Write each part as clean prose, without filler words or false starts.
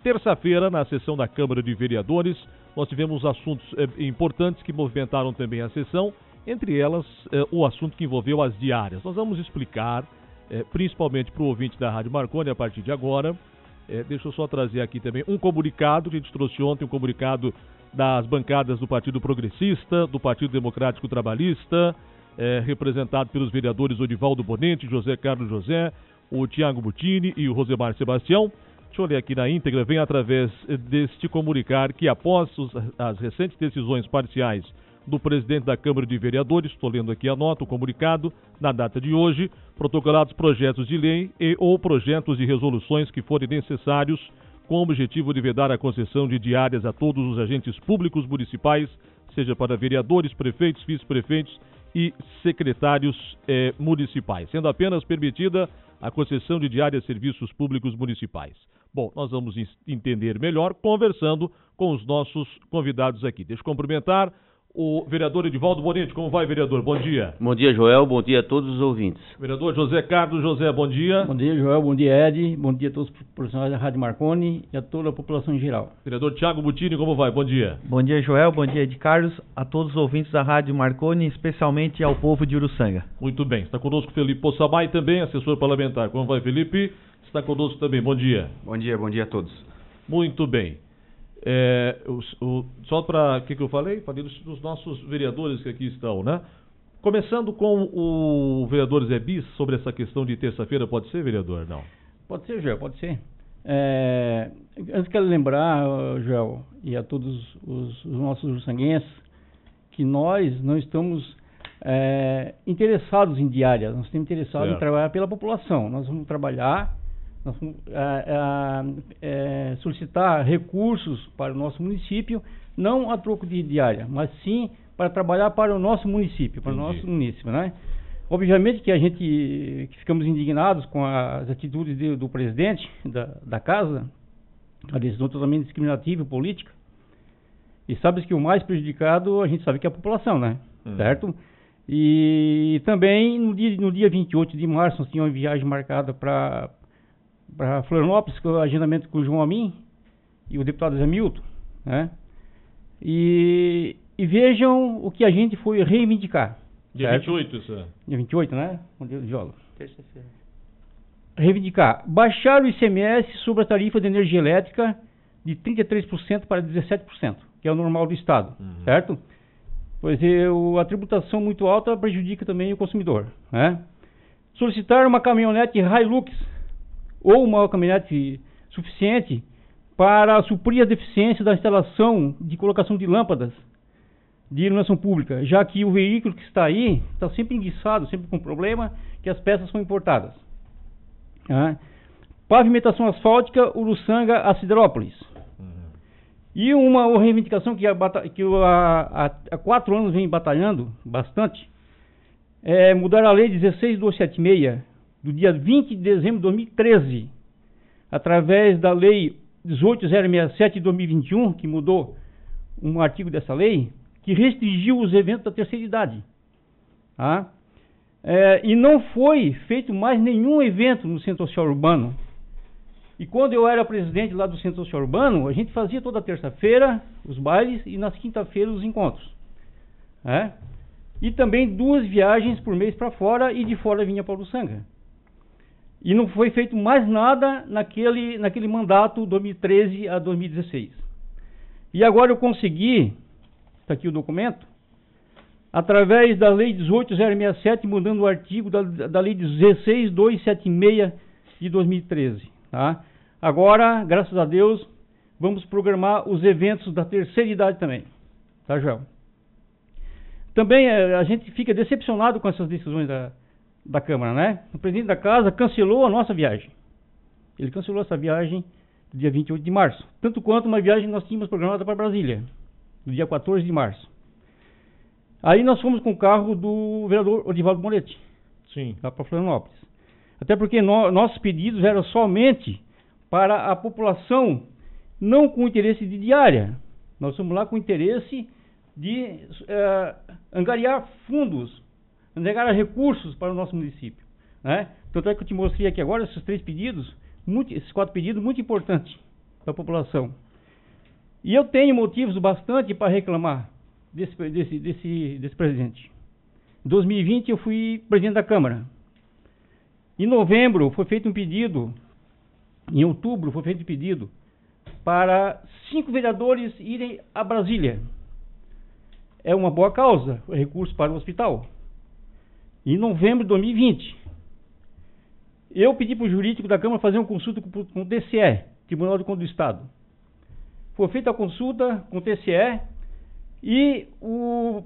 Terça-feira, na sessão da Câmara de Vereadores, nós tivemos assuntos importantes que movimentaram também a sessão, entre elas o assunto que envolveu as diárias. Nós vamos explicar, principalmente para o ouvinte da Rádio Marconi, a partir de agora. Deixa eu só trazer aqui também um comunicado que a gente trouxe ontem, um comunicado das bancadas do Partido Progressista, do Partido Democrático Trabalhista, representado pelos vereadores Odivaldo Bonente, José Carlos José, o Tiago Butini e o Rosemar Sebastião. Deixa eu ler aqui na íntegra, vem através deste comunicar que após as recentes decisões parciais do presidente da Câmara de Vereadores, estou lendo aqui a nota, o comunicado, na data de hoje, protocolados projetos de lei e ou projetos de resoluções que forem necessários com o objetivo de vedar a concessão de diárias a todos os agentes públicos municipais, seja para vereadores, prefeitos, vice-prefeitos e secretários municipais, sendo apenas permitida a concessão de diárias a serviços públicos municipais. Bom, nós vamos entender melhor conversando com os nossos convidados aqui. Deixa eu cumprimentar o vereador Odivaldo Bonente. Como vai, vereador? Bom dia. Bom dia, Joel. Bom dia a todos os ouvintes. Vereador José Carlos José, bom dia. Bom dia, Joel. Bom dia, Ed. Bom dia a todos os profissionais da Rádio Marconi e a toda a população em geral. Vereador Tiago Butini, como vai? Bom dia. Bom dia, Joel. Bom dia, Ed Carlos. A todos os ouvintes da Rádio Marconi, especialmente ao povo de Uruçanga. Muito bem. Está conosco Felipe Possamay, também assessor parlamentar. Como vai, Felipe? Está conosco também. Bom dia. Bom dia a todos. Muito bem. Só para o que eu falei? Falei dos nossos vereadores que aqui estão, né? Começando com o vereador Zé Bis, sobre essa questão de terça-feira, pode ser, vereador? Não. Pode ser, Joel, pode ser. Antes quero lembrar, Joel, e a todos os nossos uruçanguenses, que nós não estamos interessados em diárias, nós estamos interessados em trabalhar pela população. Nós vamos trabalhar, nós vamos solicitar recursos para o nosso município, não a troco de diária, mas sim para trabalhar para o nosso município, para o nosso município, né? Obviamente que a gente que ficamos indignados com as atitudes do presidente da casa, a decisão totalmente discriminativa e política, e sabe que o mais prejudicado a gente sabe que é a população, né? Certo? E também no dia 28 de março nós tínhamos uma viagem marcada para Florianópolis, com o agendamento com o João Amin e o deputado Zé Milton, né? E vejam o que a gente foi reivindicar. Dia certo? 28, isso. Dia 28, né? Um dia de jogo. Terça-feira. Reivindicar. Baixar o ICMS sobre a tarifa de energia elétrica de 33% para 17%, que é o normal do Estado, certo? Pois a tributação muito alta prejudica também o consumidor, né? Solicitar uma caminhonete Hilux ou uma caminhonete suficiente para suprir a deficiência da instalação de colocação de lâmpadas de iluminação pública, já que o veículo que está aí está sempre enguiçado, sempre com problema, que as peças são importadas. Pavimentação asfáltica Uruçanga a Siderópolis. E uma reivindicação que há 4 anos vem batalhando bastante, é mudar a lei 16276, do dia 20 de dezembro de 2013, através da lei 18067 de 2021, que mudou um artigo dessa lei, que restringiu os eventos da terceira idade. E não foi feito mais nenhum evento no Centro Social Urbano. E quando eu era presidente lá do Centro Social Urbano, a gente fazia toda terça-feira os bailes e nas quinta-feiras os encontros. E também 2 viagens por mês para fora e de fora vinha para Uruçanga. E não foi feito mais nada naquele mandato 2013 a 2016. E agora eu consegui, está aqui o documento, através da lei 18067, mudando o artigo da lei 16276 de 2013. Agora, graças a Deus, vamos programar os eventos da terceira idade também. Tá, Joel? Também a gente fica decepcionado com essas decisões da Câmara, né? O presidente da casa cancelou a nossa viagem. Ele cancelou essa viagem no dia 28 de março. Tanto quanto uma viagem que nós tínhamos programada para Brasília, no dia 14 de março. Aí nós fomos com o carro do vereador Odivaldo Bonete. Sim. Lá para Florianópolis. Até porque nossos pedidos eram somente para a população, não com interesse de diária. Nós fomos lá com interesse de angariar fundos, angariar recursos para o nosso município, né? Tanto é que eu te mostrei aqui agora esses 3 pedidos, esses 4 pedidos muito importantes, da população. E eu tenho motivos bastante para reclamar desse presidente. Em 2020 eu fui presidente da Câmara. Em novembro foi feito um pedido, em outubro foi feito um pedido para 5 vereadores irem a Brasília. É uma boa causa, recurso para o hospital. Em novembro de 2020, eu pedi para o jurídico da Câmara fazer uma consulta com o TCE, Tribunal de Contas do Estado. Foi feita a consulta com o TCE e o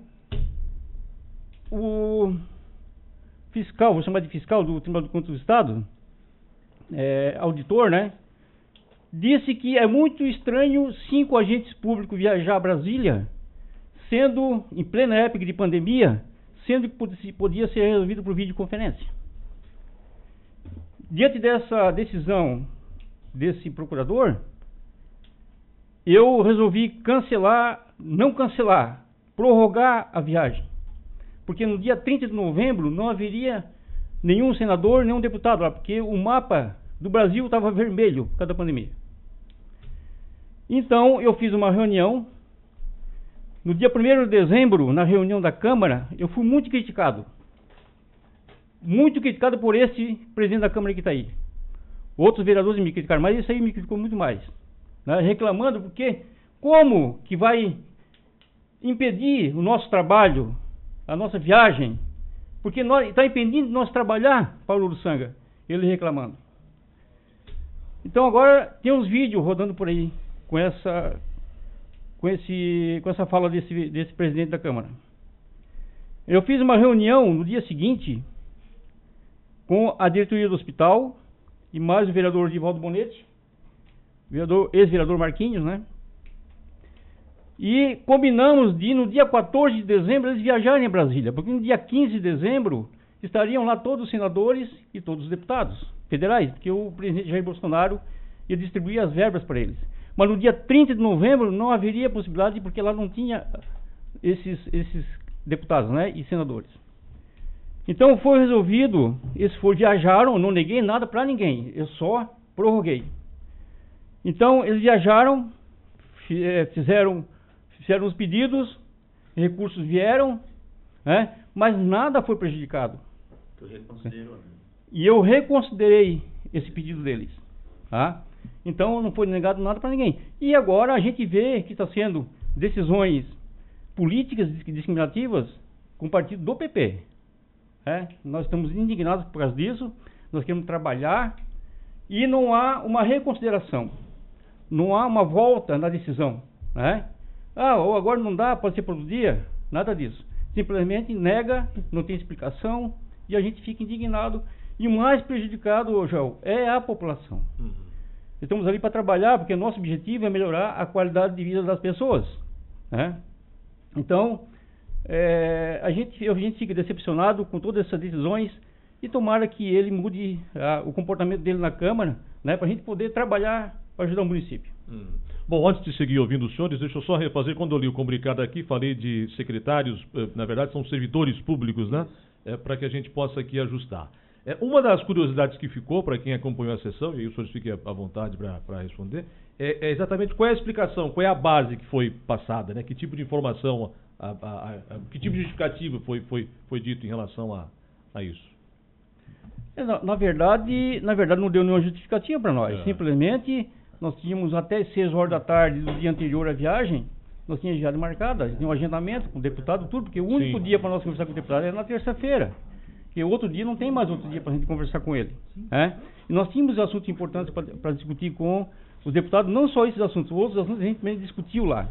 fiscal, vou chamar de fiscal do Tribunal de Contas do Estado, auditor, né? Disse que é muito estranho 5 agentes públicos viajar a Brasília, sendo em plena época de pandemia, sendo que podia ser resolvido por videoconferência. Diante dessa decisão desse procurador, eu resolvi não cancelar, prorrogar a viagem. Porque no dia 30 de novembro não haveria nenhum senador, nenhum deputado lá, porque o mapa do Brasil estava vermelho por causa da pandemia. Então eu fiz uma reunião. No dia 1º de dezembro, na reunião da Câmara, eu fui muito criticado. Muito criticado por esse presidente da Câmara que está aí. Outros vereadores me criticaram, mas esse aí me criticou muito mais. Né? Reclamando porque como que vai impedir o nosso trabalho, a nossa viagem? Porque está impedindo de nós trabalhar, Paulo Uruçanga. Ele reclamando. Então agora tem uns vídeos rodando por aí com essa fala desse presidente da Câmara. Eu fiz uma reunião no dia seguinte com a diretoria do hospital e mais o vereador Divaldo Bonetti, ex-vereador Marquinhos, né? E combinamos de, no dia 14 de dezembro, eles viajarem a Brasília, porque no dia 15 de dezembro estariam lá todos os senadores e todos os deputados federais, porque o presidente Jair Bolsonaro ia distribuir as verbas para eles. Mas no dia 30 de novembro não haveria possibilidade, porque lá não tinha esses deputados, né, e senadores. Então foi resolvido, eles viajaram, não neguei nada para ninguém, eu só prorroguei. Então eles viajaram, fizeram os pedidos, recursos vieram, né, mas nada foi prejudicado. E eu reconsiderei esse pedido deles, tá? Então não foi negado nada para ninguém. E agora a gente vê que está sendo decisões políticas discriminativas com o partido do PP. Nós estamos indignados por causa disso, nós queremos trabalhar e não há uma reconsideração, não há uma volta na decisão, né? Ou agora não dá, pode ser por outro dia, nada disso. Simplesmente nega, não tem explicação e a gente fica indignado. E o mais prejudicado, João, é a população. Estamos ali para trabalhar, porque nosso objetivo é melhorar a qualidade de vida das pessoas, né? Então, a gente fica decepcionado com todas essas decisões e tomara que ele mude o comportamento dele na Câmara, né, para a gente poder trabalhar para ajudar o município. Bom, antes de seguir ouvindo os senhores, deixa eu só refazer, quando eu li o comunicado aqui, falei de secretários, na verdade são servidores públicos, né, para que a gente possa aqui ajustar. Uma das curiosidades que ficou, para quem acompanhou a sessão, e aí os senhores fiquem à vontade para responder, é exatamente qual é a explicação, qual é a base que foi passada, né? Que tipo de informação, que tipo de justificativa foi dito em relação a isso? Na verdade não deu nenhuma justificativa para nós, simplesmente nós tínhamos até 6 horas da tarde do dia anterior à viagem, nós tínhamos viagem marcada, tinha um agendamento com o deputado, tudo, porque o único dia para nós conversar com o deputado era na terça-feira. Porque outro dia não tem mais outro dia para a gente conversar com ele. E nós tínhamos assuntos importantes para discutir com os deputados, não só esses assuntos, outros assuntos a gente também discutiu lá.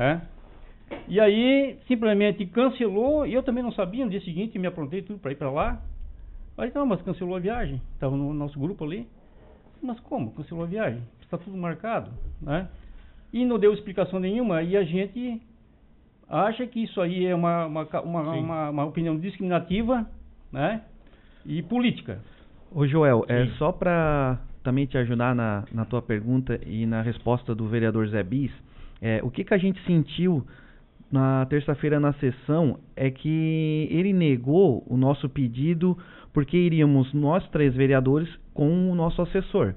E aí simplesmente cancelou, e eu também não sabia, no dia seguinte me aprontei tudo para ir para lá. Aí não, mas cancelou a viagem, estava no nosso grupo ali. Mas como? Cancelou a viagem? Está tudo marcado, né? E não deu explicação nenhuma, e a gente acha que isso aí é uma opinião discriminativa, né? E política. Ô Joel, só para também te ajudar na tua pergunta e na resposta do vereador Zé Bis, o que a gente sentiu na terça-feira na sessão é que ele negou o nosso pedido porque iríamos nós 3 vereadores com o nosso assessor.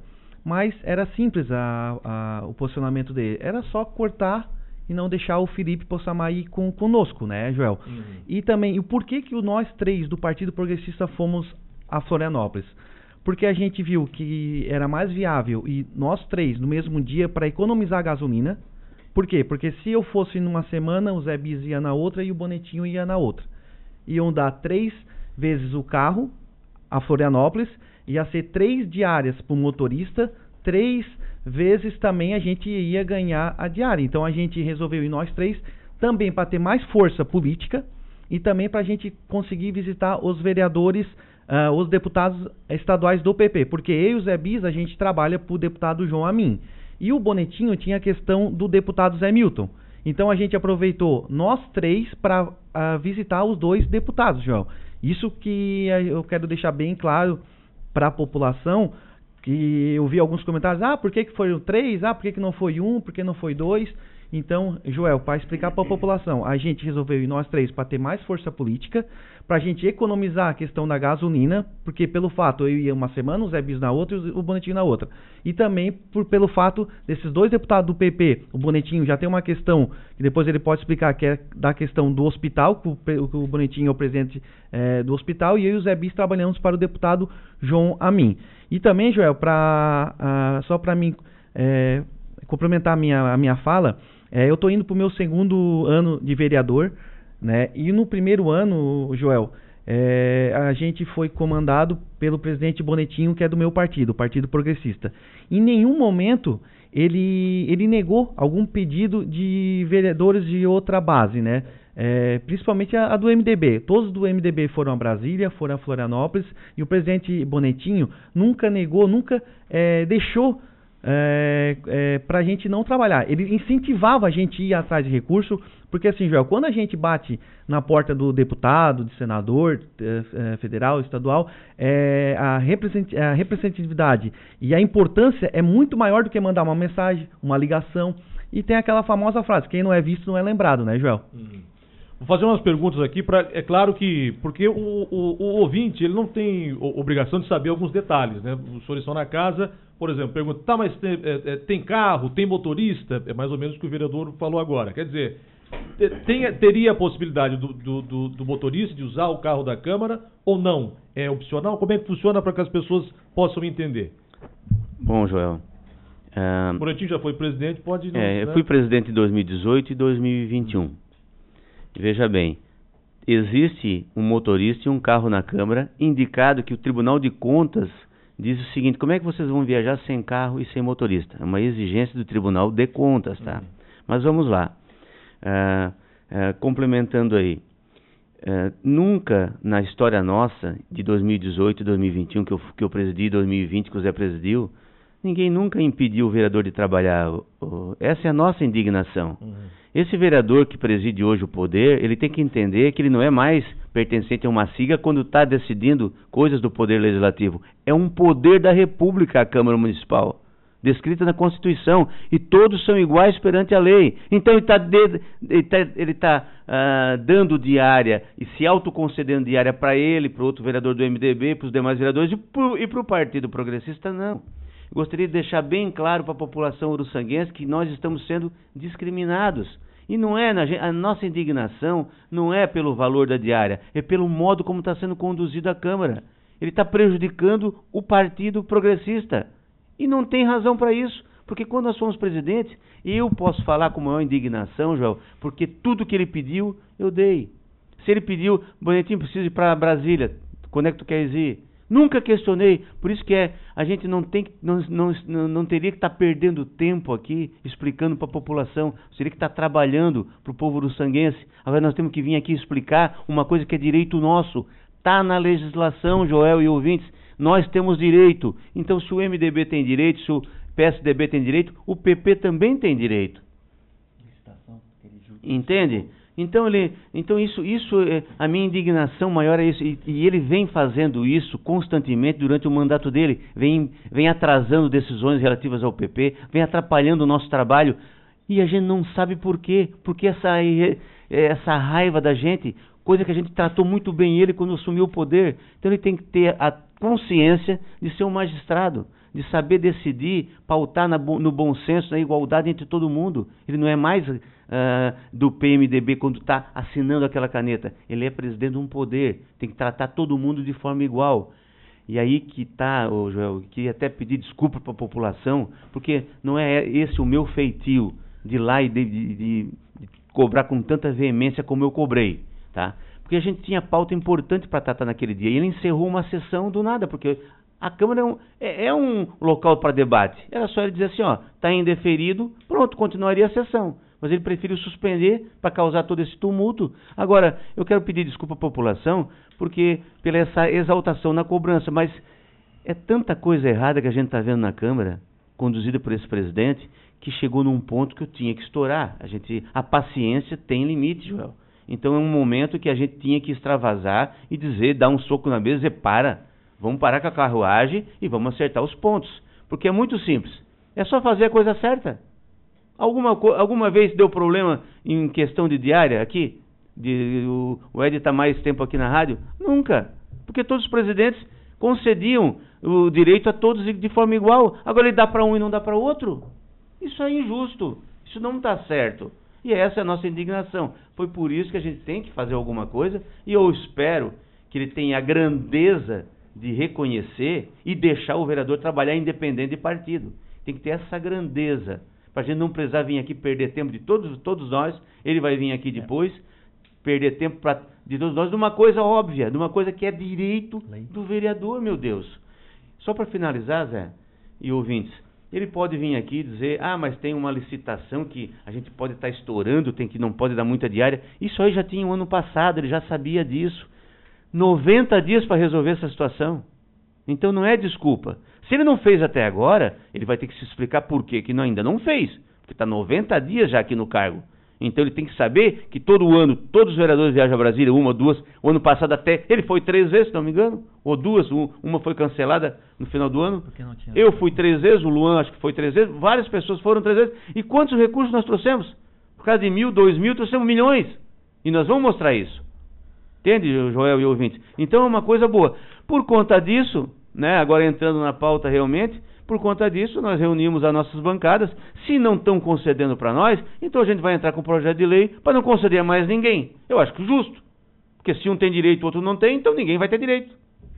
mas era simples o posicionamento dele. Era só cortar e não deixar o Felipe Poçamai conosco, né, Joel? E também, o porquê que nós três do Partido Progressista fomos a Florianópolis? Porque a gente viu que era mais viável e nós três no mesmo dia para economizar gasolina. Por quê? Porque se eu fosse numa semana, o Zé Bis ia na outra e o Bonetinho ia na outra. Iam dar 3 vezes o carro a Florianópolis, ia ser 3 diárias para o motorista, 3 vezes também a gente ia ganhar a diária. Então a gente resolveu ir nós três também para ter mais força política e também para a gente conseguir visitar os vereadores, os deputados estaduais do PP, porque eu e o Zé Bis a gente trabalha para o deputado João Amin. E o Bonetinho tinha a questão do deputado Zé Milton. Então a gente aproveitou nós três para visitar os 2 deputados, João. Isso que eu quero deixar bem claro para a população, que eu vi alguns comentários, por que foram 3? Por que não foi 1? Por que não foi 2? Então, Joel, para explicar para a população, a gente resolveu ir nós três para ter mais força política, para a gente economizar a questão da gasolina, porque pelo fato eu ia uma semana, o Zé Bis na outra e o Bonetinho na outra. E também pelo fato desses 2 deputados do PP, o Bonetinho já tem uma questão, que depois ele pode explicar, que é da questão do hospital, que o Bonetinho é o presidente do hospital, e eu e o Zé Bis trabalhamos para o deputado João Amin. E também, Joel, só para mim complementar a minha fala, eu estou indo para o meu 2º ano de vereador, né? E no primeiro ano, Joel, a gente foi comandado pelo presidente Bonetinho, que é do meu partido, o Partido Progressista. Em nenhum momento ele negou algum pedido de vereadores de outra base, né? Principalmente a do MDB. Todos do MDB foram a Brasília, foram a Florianópolis, e o presidente Bonetinho nunca negou, nunca deixou para a gente não trabalhar. Ele incentivava a gente a ir atrás de recurso, porque assim, Joel, quando a gente bate na porta do deputado, de senador, federal, estadual, a representatividade e a importância é muito maior do que mandar uma mensagem, uma ligação, e tem aquela famosa frase, quem não é visto não é lembrado, né, Joel? Vou fazer umas perguntas aqui, é claro que, porque o ouvinte, ele não tem obrigação de saber alguns detalhes, né? Os senhores estão na casa, por exemplo, pergunta, mas tem carro, tem motorista? É mais ou menos o que o vereador falou agora. Quer dizer, teria a possibilidade do motorista de usar o carro da Câmara ou não? É opcional? Como é que funciona para que as pessoas possam entender? Bom, Joel... O Bonetinho já foi presidente, pode... eu fui presidente em 2018 e 2021. Veja bem, existe um motorista e um carro na Câmara, indicado que o Tribunal de Contas diz o seguinte: como é que vocês vão viajar sem carro e sem motorista? É uma exigência do Tribunal de Contas, tá? Mas vamos lá. Complementando aí. Nunca na história nossa, de 2018 e 2021, que eu presidi, 2020 que o Zé presidiu, ninguém nunca impediu o vereador de trabalhar. Essa é a nossa indignação. Esse vereador que preside hoje o poder, ele tem que entender que ele não é mais pertencente a uma sigla quando está decidindo coisas do poder legislativo. É um poder da República, a Câmara Municipal, descrita na Constituição, e todos são iguais perante a lei. Então ele está dando diária e se autoconcedendo diária para ele, para o outro vereador do MDB, para os demais vereadores e para o Partido Progressista, não. Gostaria de deixar bem claro para a população uruçanguense que nós estamos sendo discriminados. E não é, a nossa indignação não é pelo valor da diária, é pelo modo como está sendo conduzido a Câmara. Ele está prejudicando o Partido Progressista. E não tem razão para isso, porque quando nós fomos presidentes, eu posso falar com maior indignação, João, porque tudo que ele pediu, eu dei. Se ele pediu, Bonetinho, precisa ir para Brasília, quando é que tu queres ir? Nunca questionei, por isso que a gente não teria que estar perdendo tempo aqui explicando para a população, teria que estar trabalhando para o povo uruçanguense. Agora nós temos que vir aqui explicar uma coisa que é direito nosso, está na legislação, Joel e ouvintes, nós temos direito. Então se o MDB tem direito, se o PSDB tem direito, o PP também tem direito. Entende? Então isso a minha indignação maior é isso, e ele vem fazendo isso constantemente durante o mandato dele, vem atrasando decisões relativas ao PP, vem atrapalhando o nosso trabalho, e a gente não sabe por quê, porque essa raiva da gente, coisa que a gente tratou muito bem ele quando assumiu o poder. Então ele tem que ter a consciência de ser um magistrado, de saber decidir, pautar no bom senso, na igualdade entre todo mundo. Ele não é mais do PMDB quando está assinando aquela caneta. Ele é presidente de um poder, tem que tratar todo mundo de forma igual. E aí que está, Joel, queria até pedir desculpa para a população, porque não é esse o meu feitio de ir lá e de cobrar com tanta veemência como eu cobrei, tá? Porque a gente tinha pauta importante para tratar naquele dia. E ele encerrou uma sessão do nada, porque a Câmara é um local para debate. Era só ele dizer assim, ó, está indeferido, pronto, continuaria a sessão. Mas ele preferiu suspender para causar todo esse tumulto. Agora, eu quero pedir desculpa à população, porque pela essa exaltação na cobrança, mas é tanta coisa errada que a gente está vendo na Câmara, conduzida por esse presidente, que chegou num ponto que eu tinha que estourar. A paciência tem limite, Joel. Então é um momento que a gente tinha que extravasar e dizer, dar um soco na mesa e dizer, vamos parar com a carruagem e vamos acertar os pontos. Porque é muito simples, é só fazer a coisa certa. Alguma vez deu problema em questão de diária aqui? O Ed está mais tempo aqui na rádio? Nunca, porque todos os presidentes concediam o direito a todos de forma igual. Agora ele dá para um e não dá para outro? Isso é injusto, isso não está certo. E essa é a nossa indignação. Foi por isso que a gente tem que fazer alguma coisa, e eu espero que ele tenha a grandeza de reconhecer e deixar o vereador trabalhar independente de partido. Tem que ter essa grandeza, para a gente não precisar vir aqui perder tempo de todos nós. Ele vai vir aqui depois, perder tempo de todos nós, de uma coisa óbvia, de uma coisa que é direito do vereador, meu Deus. Só para finalizar, Zé, e ouvintes, ele pode vir aqui e dizer, mas tem uma licitação que a gente pode estar estourando, não pode dar muita diária. Isso aí já tinha o ano passado, ele já sabia disso. 90 dias para resolver essa situação. Então não é desculpa. Se ele não fez até agora, ele vai ter que se explicar por quê que ainda não fez. Porque está 90 dias já aqui no cargo. Então ele tem que saber que todo ano, todos os vereadores viajam a Brasília, uma ou duas. O ano passado até, ele foi 3 vezes, se não me engano. Ou 2, uma foi cancelada no final do ano. Eu fui 3 vezes, o Luan acho que foi 3 vezes. Várias pessoas foram 3 vezes. E quantos recursos nós trouxemos? Por causa de 1.000, 2.000, trouxemos milhões. E nós vamos mostrar isso. Entende, Joel e ouvintes? Então é uma coisa boa. Por conta disso, né, agora entrando na pauta realmente, por conta disso nós reunimos as nossas bancadas. Se não estão concedendo para nós, então a gente vai entrar com o projeto de lei para não conceder a mais ninguém. Eu acho que justo. Porque se um tem direito e o outro não tem, então ninguém vai ter direito.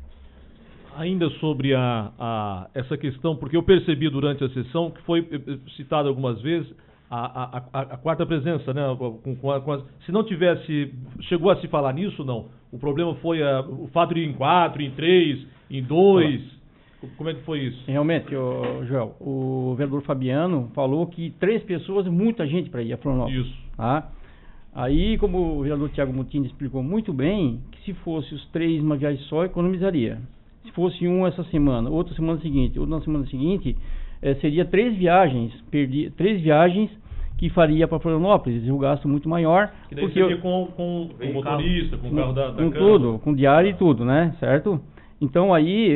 Ainda sobre essa questão, porque eu percebi durante a sessão que foi citado algumas vezes a quarta presença, né? Se não tivesse, chegou a se falar nisso, não. O problema foi o fato de ir em 4, em 3, em 2. Como é que foi isso? Realmente, Joel, o vereador Fabiano falou que 3 pessoas é muita gente para ir a Florianópolis. Isso. Tá? Aí, como o vereador Tiago Mutini explicou muito bem, que se fosse os 3 uma viagem só, economizaria. Se fosse um essa semana, outra semana seguinte, outra na semana seguinte, seria 3 viagens, 3 viagens que faria para Florianópolis, um gasto muito maior. Que daí seria com o motorista, com o carro da com tudo, com diário e tudo, né? Certo? Então aí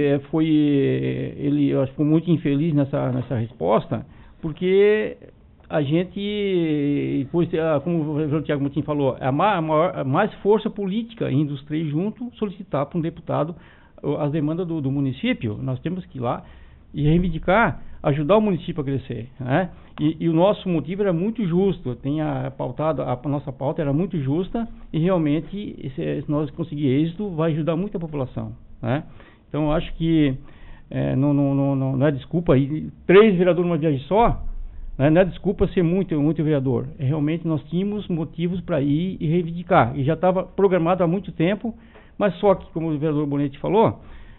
ele eu acho que ficou muito infeliz nessa resposta, porque a gente, como o vereador Tiago Mutini falou, a mais força política em dos 3 juntos solicitar para um deputado as demandas do município. Nós temos que ir lá e reivindicar, ajudar o município a crescer, né? E o nosso motivo era muito justo, a nossa pauta era muito justa e realmente, se nós conseguir êxito, vai ajudar muito a população, né? Então eu acho que não é desculpa, 3 vereadores numa viagem só, né? Não é desculpa ser muito vereador, realmente nós tínhamos motivos para ir e reivindicar, e já estava programado há muito tempo, mas só que, como o vereador Bonetti falou,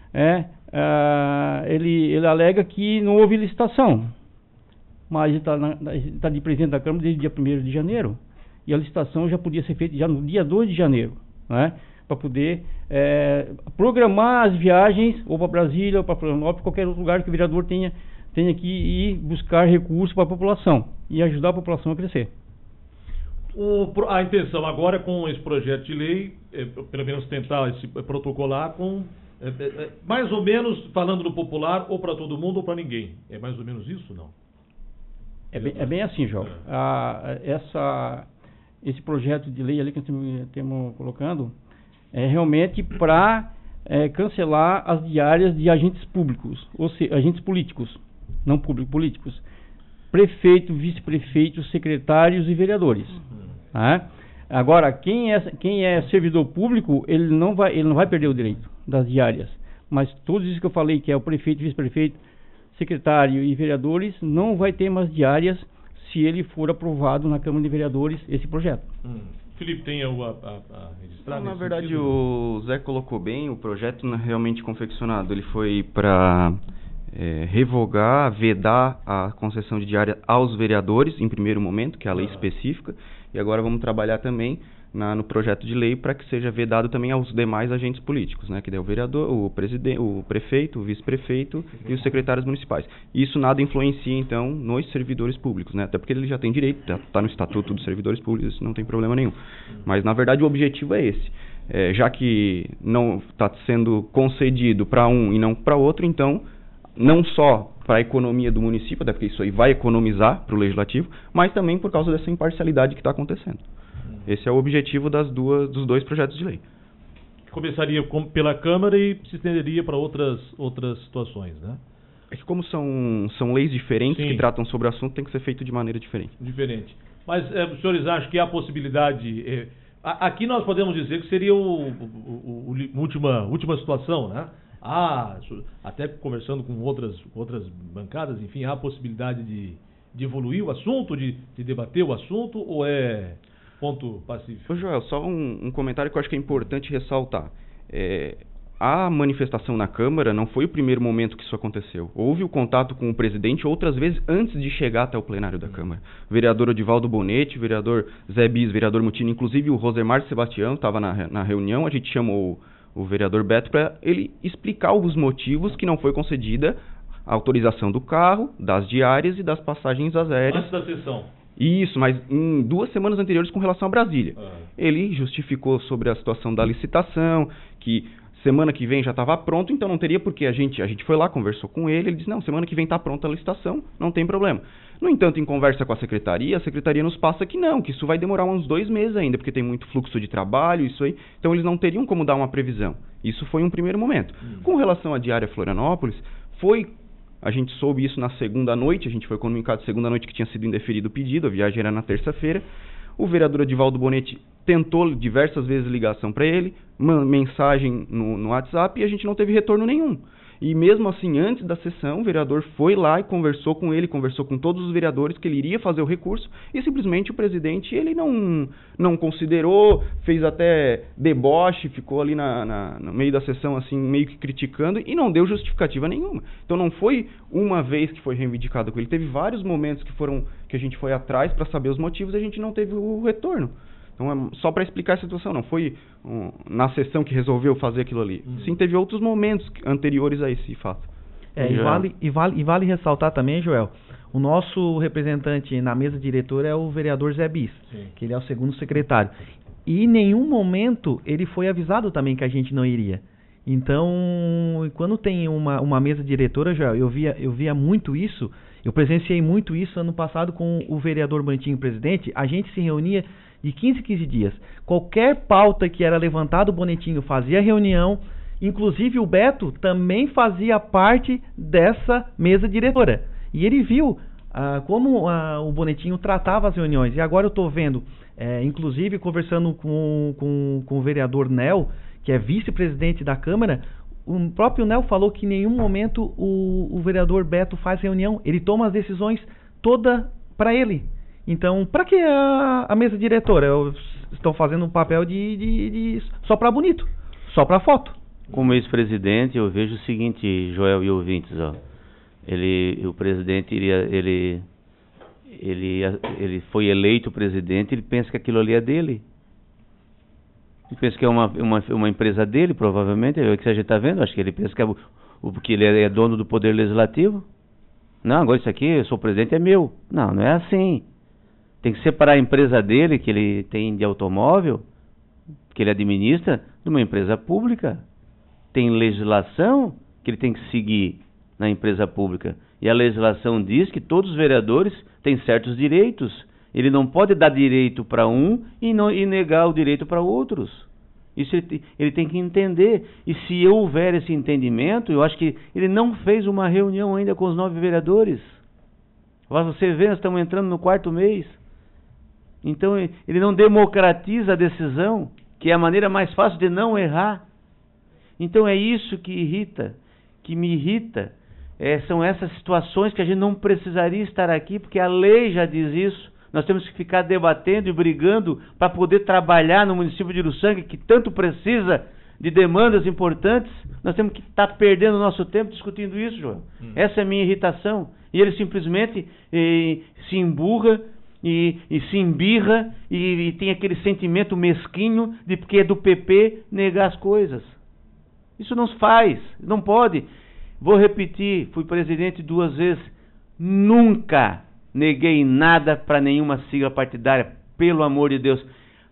ele alega que não houve licitação, mas ele está de presidente da Câmara desde o dia 1º de janeiro, e a licitação já podia ser feita já no dia 2 de janeiro, né? Para poder programar as viagens, ou para Brasília, ou para Florianópolis, qualquer outro lugar que o vereador tenha que ir buscar recursos para a população, e ajudar a população a crescer. A intenção agora com esse projeto de lei, pelo menos tentar protocolar com... mais ou menos, falando no popular, ou para todo mundo ou para ninguém. É mais ou menos isso, não? É bem assim, João. Esse projeto de lei ali que nós estamos colocando é realmente para cancelar as diárias de agentes públicos, ou seja, agentes políticos, não públicos, políticos, prefeito, vice-prefeito, secretários e vereadores. Tá? Agora, quem é servidor público, ele não vai perder o direito das diárias, mas todos isso que eu falei, que é o prefeito, vice-prefeito, secretário e vereadores, não vai ter mais diárias se ele for aprovado na Câmara de Vereadores esse projeto. Felipe, tem algo a registrar? Não, na verdade, sentido? O Zé colocou bem, o projeto realmente confeccionado, ele foi para revogar, vedar a concessão de diária aos vereadores, em primeiro momento, que é a lei específica, e agora vamos trabalhar também no projeto de lei para que seja vedado também aos demais agentes políticos, né, que é o vereador, o presidente, o prefeito, o vice-prefeito e os secretários municipais. Isso nada influencia, então, nos servidores públicos, né, até porque ele já tem direito, está no Estatuto dos Servidores Públicos, isso não tem problema nenhum. Mas, na verdade, o objetivo é esse. Já que não está sendo concedido para um e não para outro, então, não só para a economia do município, até porque isso aí vai economizar para o legislativo, mas também por causa dessa imparcialidade que está acontecendo. Esse é o objetivo dos dois projetos de lei. Começaria pela Câmara e se estenderia para outras situações, né? É que como são leis diferentes que tratam sobre o assunto, tem que ser feito de maneira diferente. Diferente. Mas os senhores acham que há possibilidade... aqui nós podemos dizer que seria última situação, né? Até conversando com outras bancadas, enfim, há a possibilidade de evoluir o assunto, de debater o assunto, ou é ponto pacífico? Ô Joel, só um comentário que eu acho que é importante ressaltar. A manifestação na Câmara não foi o primeiro momento que isso aconteceu. Houve o contato com o presidente outras vezes antes de chegar até o plenário da Câmara. O vereador Odivaldo Bonetti, o vereador Zé Bis, o vereador Mutini, inclusive o Rosemar Sebastião estava na reunião, a gente chamou o vereador Beto para ele explicar os motivos que não foi concedida a autorização do carro, das diárias e das passagens aéreas. Antes da sessão. Isso, mas em 2 semanas anteriores com relação a Brasília. Ele justificou sobre a situação da licitação, que semana que vem já estava pronto, então não teria porque a gente foi lá, conversou com ele disse, não, semana que vem está pronta a licitação, não tem problema. No entanto, em conversa com a secretaria nos passa que não, que isso vai demorar uns 2 meses ainda, porque tem muito fluxo de trabalho, isso aí, então eles não teriam como dar uma previsão. Isso foi um primeiro momento. Com relação à diária Florianópolis, a gente soube isso na segunda noite, a gente foi comunicado segunda noite que tinha sido indeferido o pedido, a viagem era na terça-feira. O vereador Odivaldo Bonetti tentou diversas vezes ligação para ele, mensagem no WhatsApp e a gente não teve retorno nenhum. E mesmo assim, antes da sessão, o vereador foi lá e conversou com ele, conversou com todos os vereadores que ele iria fazer o recurso e simplesmente o presidente ele não considerou, fez até deboche, ficou ali no meio da sessão assim, meio que criticando e não deu justificativa nenhuma. Então não foi uma vez que foi reivindicado com ele, teve vários momentos que a gente foi atrás para saber os motivos e a gente não teve o retorno. Então, só para explicar a situação, não foi na sessão que resolveu fazer aquilo ali. Sim, teve outros momentos anteriores a esse fato. Vale ressaltar também, Joel, o nosso representante na mesa diretora é o vereador Zé Bis, que ele é o segundo secretário. E em nenhum momento ele foi avisado também que a gente não iria. Então, quando tem uma mesa diretora, Joel, eu via muito isso, eu presenciei muito isso ano passado com o vereador Bantinho, presidente, a gente se reunia de 15 em 15 dias. Qualquer pauta que era levantada, o Bonetinho fazia reunião, inclusive o Beto também fazia parte dessa mesa diretora. E ele viu como o Bonetinho tratava as reuniões. E agora eu estou vendo, inclusive conversando com o vereador Nel, que é vice-presidente da Câmara, o próprio Nel falou que em nenhum momento o vereador Beto faz reunião. Ele toma as decisões toda para ele. Então, para que a mesa diretora? Estão fazendo um papel de só para bonito, só para foto. Como ex-presidente, eu vejo o seguinte, Joel e ouvintes, o presidente ele foi eleito presidente, ele pensa que aquilo ali é dele. Ele pensa que é uma empresa dele, provavelmente, é o que a gente está vendo. Acho que ele pensa que porque ele é dono do poder legislativo. Não, agora isso aqui, eu sou presidente, é meu. Não é assim. Tem que separar a empresa dele, que ele tem de automóvel, que ele administra, de uma empresa pública. Tem legislação que ele tem que seguir na empresa pública. E a legislação diz que todos os vereadores têm certos direitos. Ele não pode dar direito para um e negar o direito para outros. Isso ele tem que entender. E se houver esse entendimento, eu acho que ele não fez uma reunião ainda com os 9 vereadores. Você vê, nós estamos entrando no 4º mês. Então ele não democratiza a decisão, que é a maneira mais fácil de não errar. Então é isso que irrita, que me irrita. São essas situações que a gente não precisaria estar aqui, porque a lei já diz isso. Nós temos que ficar debatendo e brigando para poder trabalhar no município de Uruçanga, que tanto precisa de demandas importantes. Nós temos que estar perdendo nosso tempo discutindo isso, João. Essa é a minha irritação. E ele simplesmente se emburra e se embirra e tem aquele sentimento mesquinho de porque é do PP negar as coisas. Isso não se faz, não pode. Vou repetir, fui presidente 2 vezes, nunca neguei nada para nenhuma sigla partidária, pelo amor de Deus.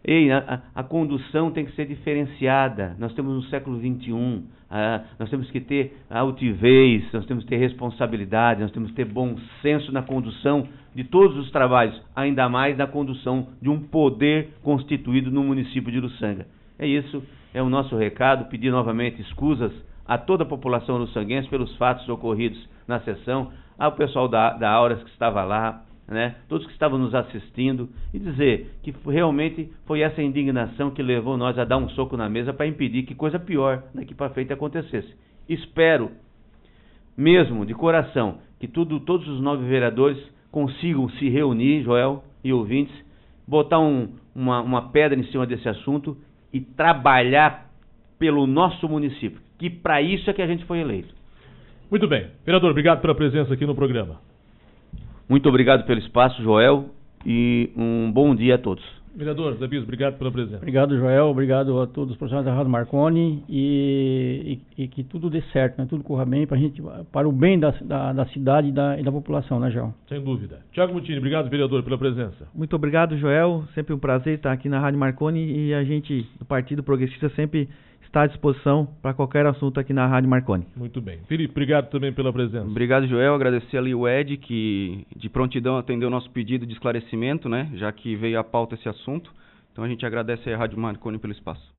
A condução tem que ser diferenciada. Nós temos no século XXI, nós temos que ter altivez, nós temos que ter responsabilidade, nós temos que ter bom senso na condução de todos os trabalhos, ainda mais na condução de um poder constituído no município de Uruçanga. É isso, é o nosso recado. Pedir novamente escusas a toda a população uruçanguense pelos fatos ocorridos na sessão, ao pessoal da Auras que estava lá, né, todos que estavam nos assistindo, e dizer que realmente foi essa indignação que levou nós a dar um soco na mesa para impedir que coisa pior daqui para frente acontecesse. Espero, mesmo de coração, que todos os 9 vereadores consigam se reunir, Joel e ouvintes, botar uma pedra em cima desse assunto e trabalhar pelo nosso município, que para isso é que a gente foi eleito. Muito bem. Vereador, obrigado pela presença aqui no programa. Muito obrigado pelo espaço, Joel, e um bom dia a todos. Vereador Zé Bispo, obrigado pela presença. Obrigado, Joel, obrigado a todos os profissionais da Rádio Marconi e que tudo dê certo, né? Tudo corra bem para o bem da cidade e da população, né, Joel? Sem dúvida. Tiago Mutini, obrigado, vereador, pela presença. Muito obrigado, Joel, sempre um prazer estar aqui na Rádio Marconi e a gente do Partido Progressista sempre está à disposição para qualquer assunto aqui na Rádio Marconi. Muito bem. Felipe, obrigado também pela presença. Obrigado, Joel. Agradecer ali o Ed, que de prontidão atendeu o nosso pedido de esclarecimento, né? Já que veio à pauta esse assunto. Então a gente agradece a Rádio Marconi pelo espaço.